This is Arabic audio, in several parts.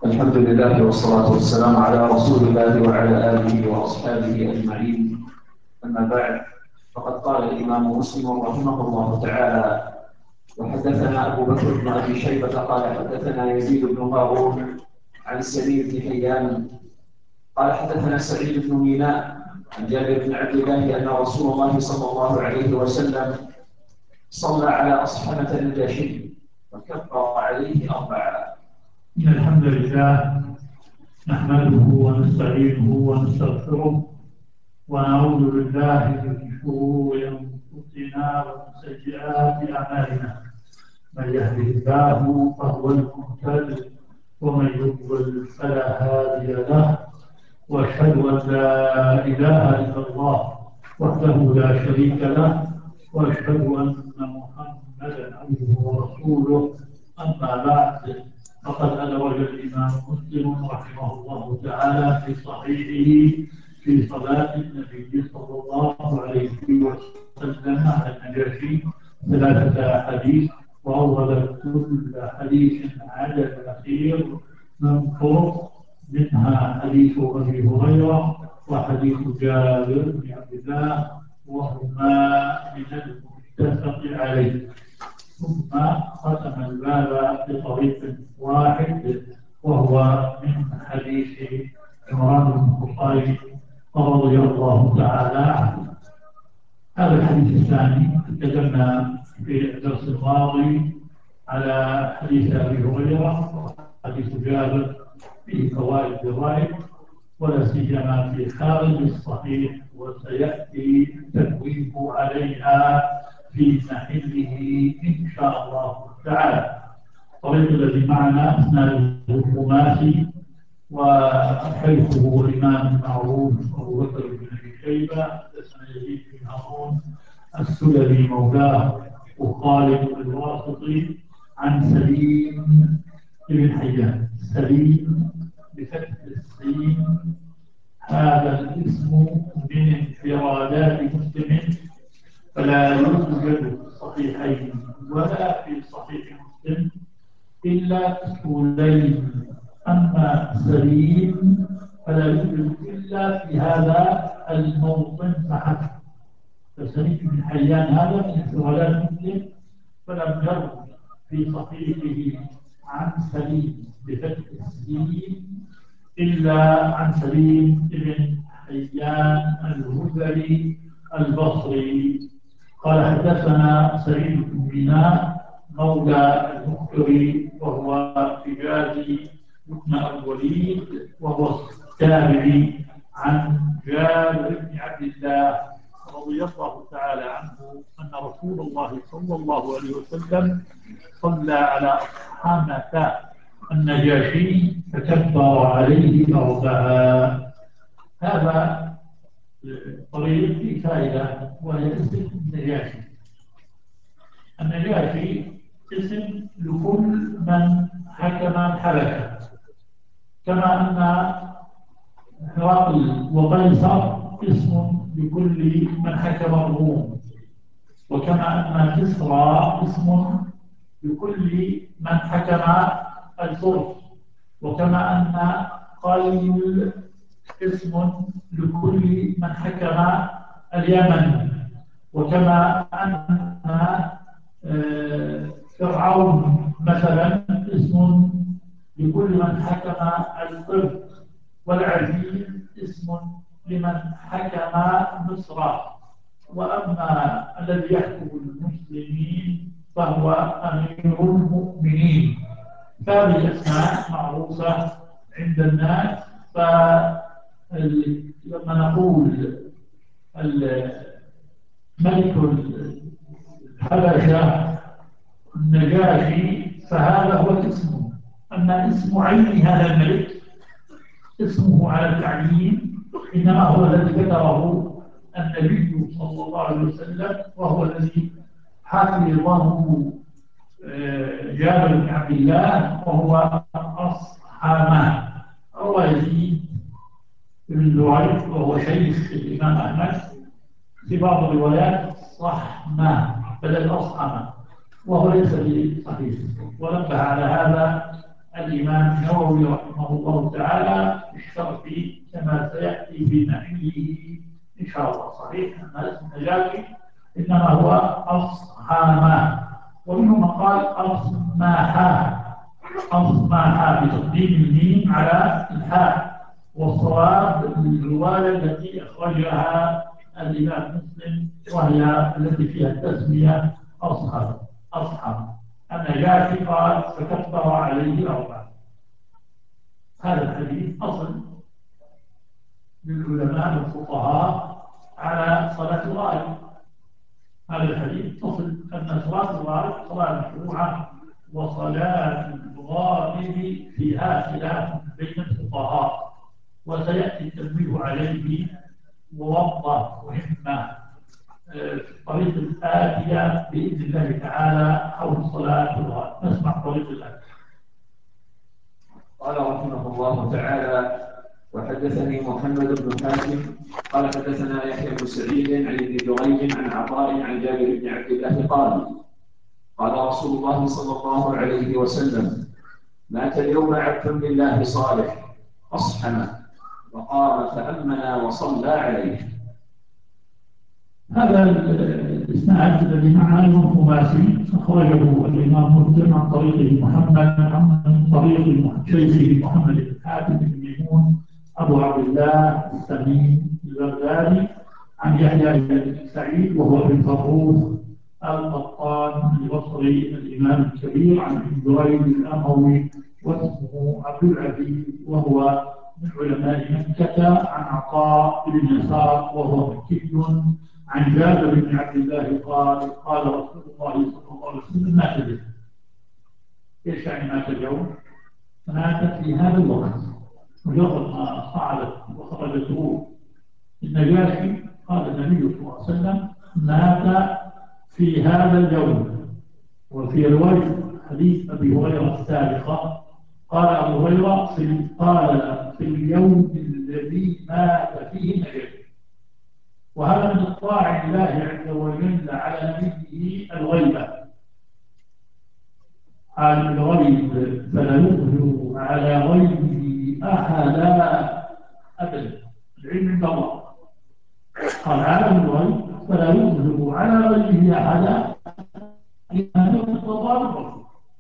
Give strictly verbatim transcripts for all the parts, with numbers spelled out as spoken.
الحمد لله والصلاة والسلام على رسول الله وعلى آله وأصحابه أجمعين. أما بعد، فقد قال الإمام مسلم رحمه الله تعالى: وحدثنا أبو بكر بن أبي شيبة قال حدثنا يزيد بن هارون عن السليم بن حيان قال حدثنا سعيد بن ميناء عن جابر بن عبد الله أن رسول الله صلى الله عليه وسلم صلى على أصحابة النجاشي وكبر عليه أربعة. إن الحمد لله نحمده ونستعينه ونستغفره ونعوذ بالله من شرور أنفسنا ومن سيئات أعمالنا. من يهده الله فهو المهتد ومن يضلل فلا هادي له، وأشهد أن لا إله إلا الله وحده لا شريك له، وأشهد أن محمدا عبده ورسوله. أما بعد، فقد أدرج الإمام مسلم رحمه الله تعالى في صحيحه في صلاة النبي صلى الله عليه وسلم على النجاشي ثلاثة أحاديث، وأورد كل حديث على الأخير من طرق، منها حديث أبي هريرة وحديث جابر بن عبد الله، وهما من المتفق عليه. ثم ختم الباب بطريق واحد، وهو من حديث عمران بن حصين رضي الله تعالى عنه. هذا الحديث الثاني تكلمنا في الدرس الماضي على حديث أبي هريرة وحديث جابر فيه فوائد جوائز، ولا سيما في خارج الصحيح، وسيأتي التنويه عليها في محله إن شاء الله تعالى. الطريق الذي معنا إسناده الخماسي، وحيثه الإمام المعروف أبو بكر بن أبي شيبة حدثنا يزيد بن هارون السلمي مولاه وخالد الواسطي عن سليم بن حيان. سليم بفتح السين، هذا الاسم من انفرادات مسلم، فلا يوجد في الصحيحين ولا في صحيح مسلم إلا سليم. أما سليم فلا يوجد إلا في هذا الموطن فحسب. فسليم بن حيان هذا من انفرادات مسلم، فلم يرد في صحيحه عن سليم بفتح السين إلا عن سليم بن حيان الهذلي البصري. قال حدثنا سعيد بن ميناء مولى المخبري، وهو حجازي بن الوليد، وهو التابعي عن جابر بن عبد الله رضي الله تعالى عنه أن رسول الله صلى الله عليه وسلم صلى على أصحابة النجاشي فكبر عليه أربعة. هذا طريق في فائدة، وهي اسم النجاشي. النجاشي اسم لكل من حكم الحبشة، كما أن هرقل وقيصر اسم لكل من حكم الروم، وكما أن كسرى اسم لكل من حكم الفرس، وكما أن قيل اسم لكل من حكم اليمن، وكما أن فرعون مثلا اسم لكل من حكم القبط، والعزيز اسم لمن حكم مصر. وأما الذي يحكم المسلمين فهو أمير المؤمنين. هذه الأسماء معروفة عند الناس. فلما نقول ملك الحبشة النجاشي فهذا هو اسمه. أما اسم عين هذا الملك اسمه على التعيين إنما هو الذي ذكره النبي صلى الله عليه وسلم، وهو الذي حفظه جابر بن عبد الله، وهو أصحامه. روى يزيد بن زريع وهو شيخ الإمام أحمد في بعض الروايات صحمه بدل أصحمه، وهو ليس بصحيح، ونبه على هذا الإمام النووي رحمه الله تعالى بالشرح كما سيأتي في محله إن شاء الله. صحيح أن اسم النجاشي إنما هو أصحامة، ومنهم قال أصماحا، أصماحا بتقديم الميم على الحاء، والصواب الرواية التي أخرجها الإمام مسلم وهي التي فيها التسمية أصحاب أصحاب. النجاشي قال فكبر عليه أربعة. هذا الحديث أصل للعلماء والفقهاء على صلاة الغائب. هذا الحديث أصل أن صلاة الغائب صلاة مشروعة، وصلاة الغائب فيها خلاف بين الفقهاء، وسيأتي التنبيه عليه موضح مهمة في الطريق الآتية بإذن الله تعالى حول صلاة الغائب. نسمع طريق الآتية. قال رحمه الله تعالى: وحدثني محمد بن حاتم قال حدثنا يحيى بن سعيد عن ابن جريج عن عطاء عن جابر بن عبد الله قال: قال رسول الله صلى الله عليه وسلم: مات اليوم عبد لله صالح أصحم وقام فأمنا وصلى عليه. هذا الإسناد الذي معنا خماسي، أخرجه الإمام مسلم عن طريق محمد عن طريق شيخه محمد بن حاتم بن ميمون أبو عبد الله السمين البغدادي عن يحيى بن سعيد وهو بن فروخ القطان البصري الإمام الكبير عن ابن جريج الأموي واسمه عبد العزيز وهو من علماء مكة عن عطاء بن يسار وهو مكي عن جابر بن عبد الله قال: قال رسول الله صلى الله عليه وسلم: مات اليوم. ايش يعني مات اليوم؟ مات في هذا الوقت، مجرد ما صعدت وخرجت روح النجاشي قال النبي صلى الله عليه وسلم: مات في هذا اليوم. وفي رواية حديث أبي هريرة السابقة قال أبو هريرة في قال في اليوم الذي مات فيه النجاشي. وهذا من إطلاع الله عز وجل على نبيه الغيبة. عالم الغيب فلا يظهر على غيبه أحدا أبدا. العلم عند الله. قال عالم الغيب فلا يظهر على غيبه أحدا إنه يتضارب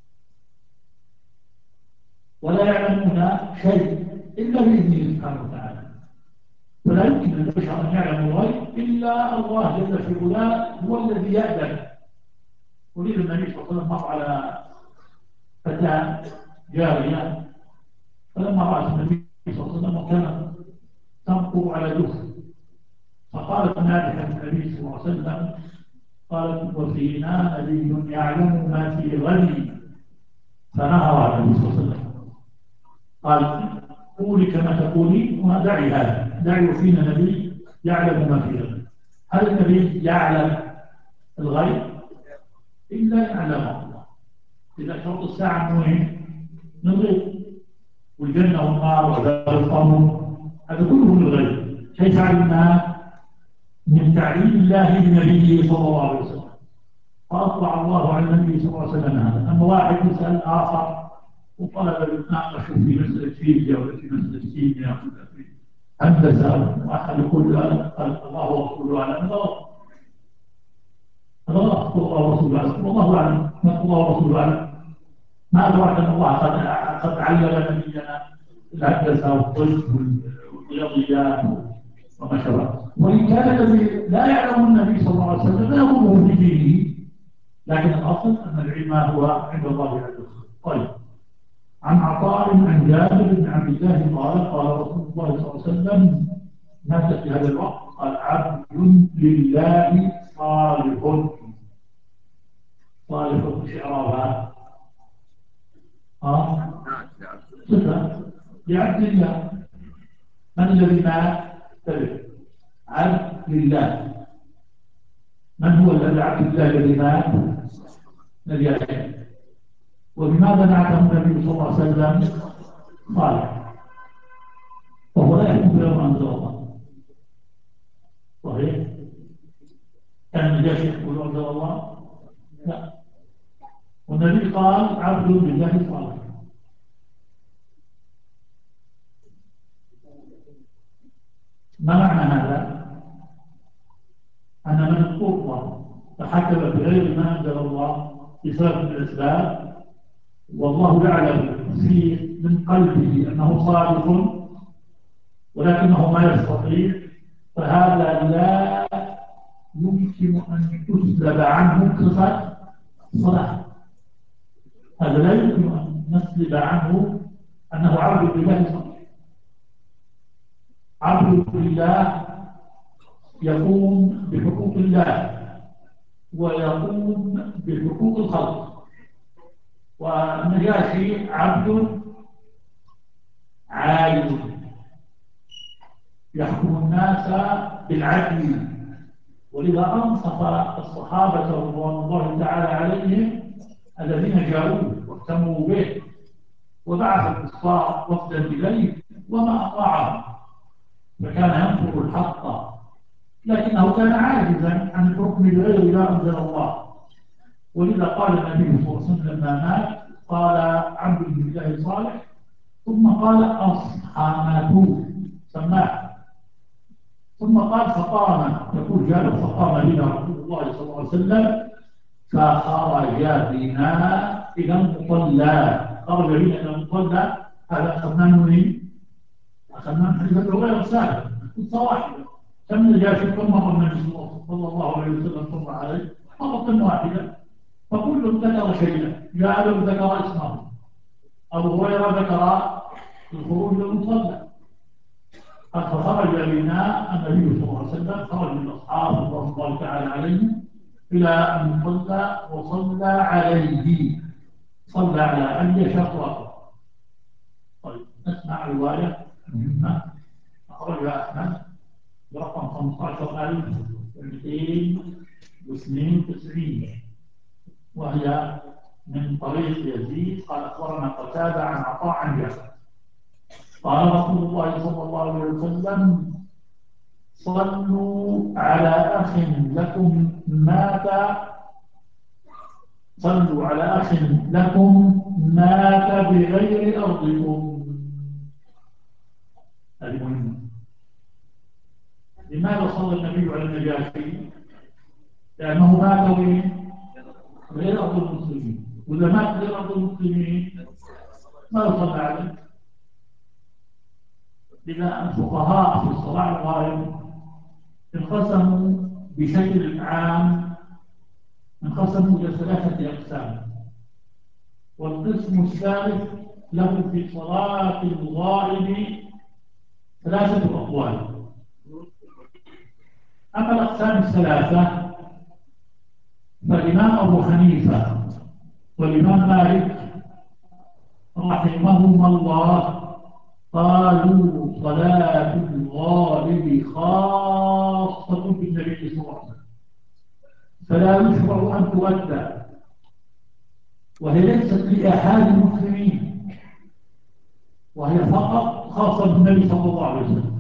ولا يعلمون شيء إلا بإذنه سبحانه وتعالى. فلا يمكن للبشر أن يعلموا الغيب إلا الله جل في علاه هو الذي يأذن. ولذا النبي صلى الله عليه وسلم مر على فتاة جارية، فلما رأت النبي صلى الله عليه وسلم وكانت تنقر على دخل، فقالت نادحة النبي صلى الله عليه وسلم قالت: وفينا نبي يعلم ما في غد. فنهر النبي صلى الله عليه وسلم قال: قولي كما تقولي ودعي هذا، دعي وفينا نبي يعلم ما في غد. هل النبي يعلم الغيب؟ إلا يعلمه الله. إذا شرط الساعة مهم نغيب، والجنة والنار وذلك القمر هذا كله من الغيب. كيف علمنا؟ من تعليم الله لنبيه صلى الله عليه وسلم. فأطلع الله على النبي صلى الله عليه وسلم هذا. أما واحد يسأل آخر وطلب يتناقش في مسألة فيزياء ولا في مسألة كيمياء ولا في هندسة، واحد يقول الله ورسوله أعلم، غلط. غلط. الله ورسوله أعلم، والله أعلم. الله ورسوله أعلم. ما أدراك أن الله قد قد علم نبينا الهندسة والطب والرياضيات وما شابه. وإن كان الذي لا يعلم النبي صلى الله عليه وسلم لا يضره في دينه، لكن الأصل أن العلم هو عند الله عز وجل. طيب، عن عطاء عن جابر بن عبد الله قال: قال رسول الله صلى الله عليه وسلم: مات في هذا الوقت قال: عبد لله صالح. صالح شعرها اه صفة لعبد الله. من الذي مات؟ تبع عبد لله. من هو الذي عبد الله الذي مات؟ نبي. وبماذا نعته النبي صلى الله عليه وسلم؟ صالح. وهو لا يحكم بما انزل الله. صحيح؟ كان النجاشي يحكم انزل الله؟ لا. والنبي قال: عبد لله صالح. ما معنى هذا؟ أن من اضطر فحكم بغير ما أنزل الله بسبب من الأسباب والله يعلم في من قلبه أنه صادق ولكنه ما يستطيع، فهذا لا يمكن أن تسلب عنه صفة الصلاة. هذا لا يمكن أن نسلب عنه أنه عبد لله صالح. عبد لله يقوم بحقوق الله ويقوم بحقوق الخلق. والنجاشي عبد عادل يحكم الناس بالعدل، ولذا أنصف الصحابة رضوان الله تعالى عليهم الذين جاءوه واهتموا به، وبعث الكفار وفدا إليه وما أطاعهم، فكان ينصر الحق، لكنه كان عاجزا عن الحكم بغير ما أنزل الله. ولذا قال النبي صلى الله عليه وسلم لما مات قال عبد لله صالح، ثم قال أصحامته سماه، ثم قال فقام، يقول جابر فقام بنا رسول الله صلى الله عليه وسلم فخرج بنا إلى المصلى. خرج بنا إلى المصلى، هذا أخذناه من أخذناه من حديث غير سابق، قصة واحدة. كم نجاشي كم مرة النبي صلى الله عليه وسلم صلى عليه مرة واحدة، فكل ذكر شيئا. جابر ذكر اسمه، أبو هريرة ذكر الخروج إلى المصلى. قد فخرج بنا النبي صلى الله عليه وسلم، خرج من أصحابه رضي الله تعالى عليهم إلى المصلى وصلى عليه، صلى على علي شطرة. طيب نسمع رواية مهمة أخرجها أحمد برقم خمسة عشر ألف ومئتين واثنين وتسعين، وهي من طريق يزيد قال أخبرنا قتادة عن عطاء عن جابر قال رسول الله صلى الله عليه وسلم صلوا على أخ لكم مات صلوا على أخ لكم مات بغير أرضكم. هذه مهمة. لماذا صلى النبي على النجاشي؟ لأنه مات وين؟ غير أرض المسلمين، وإذا مات غير أرض المسلمين ما يصلى عليه. لذا الفقهاء في الصلاة الغائب انقسموا بشكل عام، انقسموا إلى ثلاثة أقسام، والقسم الثالث له في صلاة الغائب ثلاثة أقوال. أما الأقسام الثلاثة فالإمام أبو حنيفة والإمام مالك رحمهما الله قالوا صلاة الغائب خاصة بالنبي صلى الله عليه وسلم، فلا يشرع أن تؤدى، وهي ليست لأحد المسلمين، وهي فقط خاصة بالنبي صلى الله عليه وسلم.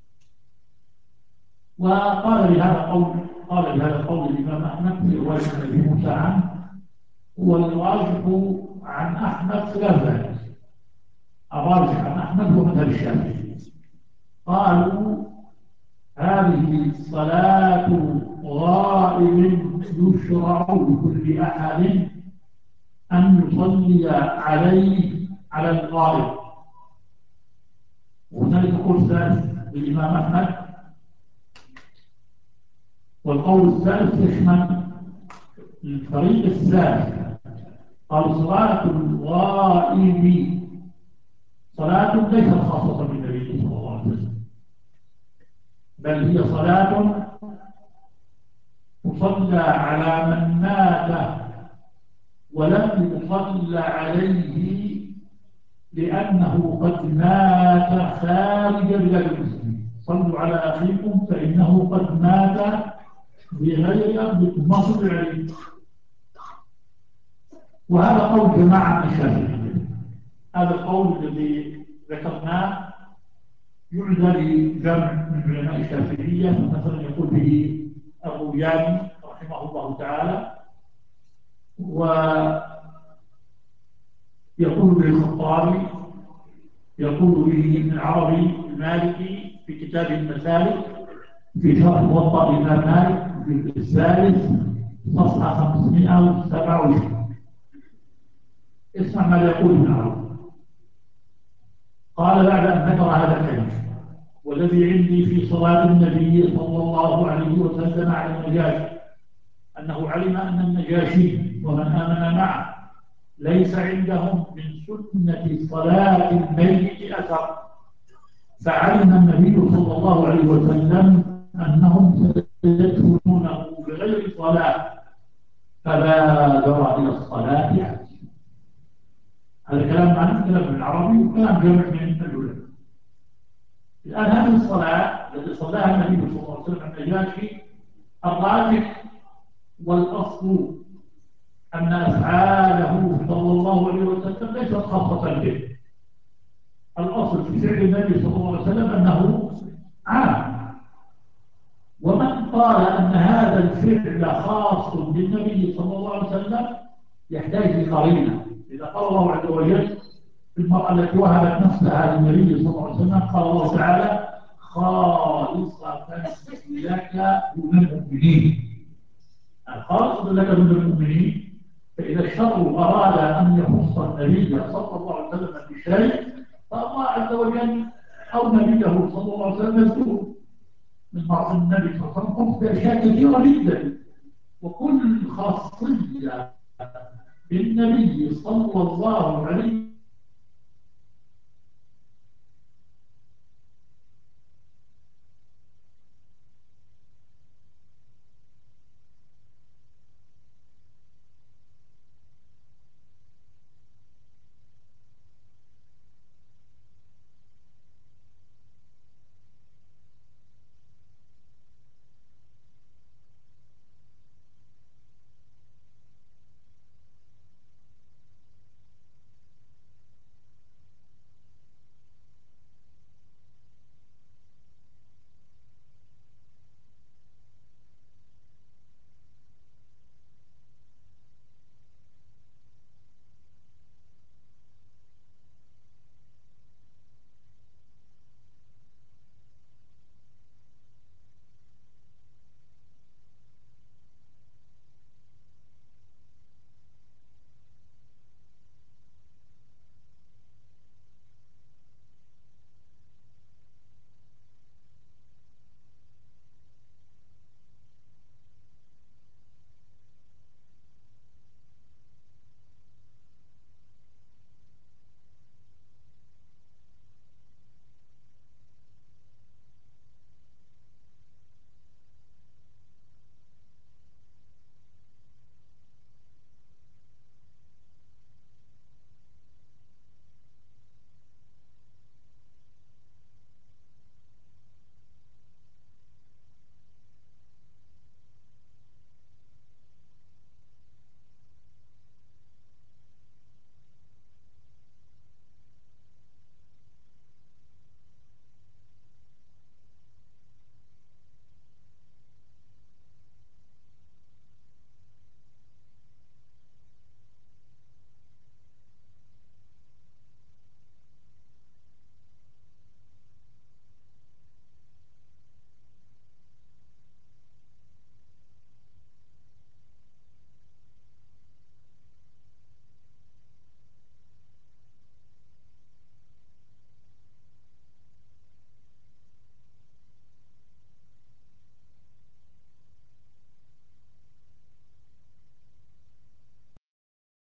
وقال بهذا القول قال بهذا القول الإمام أحمد في رواية أبي موسى عنه، والراجح عن أحمد خلاف ذلك. الراجح عن أحمد هو مذهب الشافعي. قالوا هذه صلاة غائب يشرع لكل أحد أن يصلي عليه على الغائب. وهنالك قول ثالث للإمام أحمد، والقول الثالث يشمل الفريق الثالث. قال صلاة الغائب صلاة ليست خاصة بالنبي صلى الله عليه وسلم، بل هي صلاة تصلى على من مات ولم يصلى عليه لأنه قد مات خارج بلاد المسلمين. صلوا على أخيكم فإنه قد مات بغير أرضكم، ما صلوا عليه. وهذا قول جماعة من الشافعية. هذا القول الذي ذكرناه يعزى لجمع من علماء الشافعية، مثلا يقول به الروياني رحمه الله تعالى، ويقول به الخطابي، يقول به ابن العربي المالكي، في كتاب المسالك في شرح موطأ الإمام مالك في الثالث صفحة خمسمائة وسبعة وعشرين. اسمع ماذا يقول ابن عربي. قال بعد أن ذكر هذا الحديث: والذي عندي في صلاة النبي صلى الله عليه وسلم على النجاشي أنه علم أن النجاشي ومن آمن معه ليس عندهم من سنة صلاة الميت أثر، فعلم النبي صلى الله عليه وسلم أنهم سيدخلونه بغير صلاة فبادر إلى الصلاة عليه. هذا كلام عن كلام بالعربي وكلام جمع من العلماء. الآن هذه الصلاة التي صلاها النبي صلى الله عليه وسلم على النجاشي الراجح والأصل أن أفعاله صلى الله عليه وسلم ليست خاصة به. الأصل في فعل النبي صلى الله عليه وسلم أنه عام، ومن قال أن هذا الفعل خاص بالنبي صلى الله عليه وسلم يحتاج لقرينة. إذا قال الله عز وجل في المرأة التي وهبت نفسها للنبي صلى الله عليه وسلم قال الله تعالى: خالصة لك دون المؤمنين. الخالصة لك دون المؤمنين. فإذا الشرع أراد أن يخص النبي صلى الله عليه وسلم بشيء فالله عز وجل أو نبيه صلى الله عليه وسلم يذكره. من بعض النبي صلى الله عليه وسلم بأشياء كثيرة جدا، وكل خاصية بالنبي صلى الله عليه